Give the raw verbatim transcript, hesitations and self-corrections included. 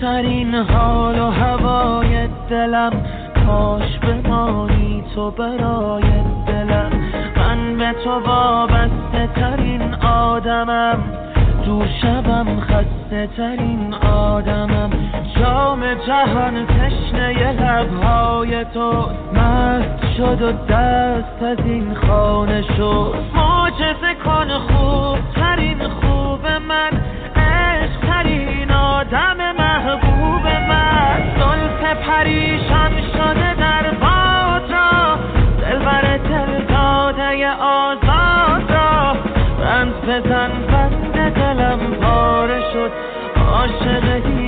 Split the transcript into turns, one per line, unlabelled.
ترین حال و هوای دلم، کاش بمانی تو برای دلم. من به تو وابسته ترین آدمم، دور شبم خسته ترین آدمم. جام جهان تشنه لبهای تو، مست شد و دست از این خانه شد. معجزه کن خوب ترین خوب من، عشق ترین آدم محبوب من. زلف پریشان شده در باد را، دلبر دل داده آزاد را. بند بزن بند دلم پاره شد، عاشق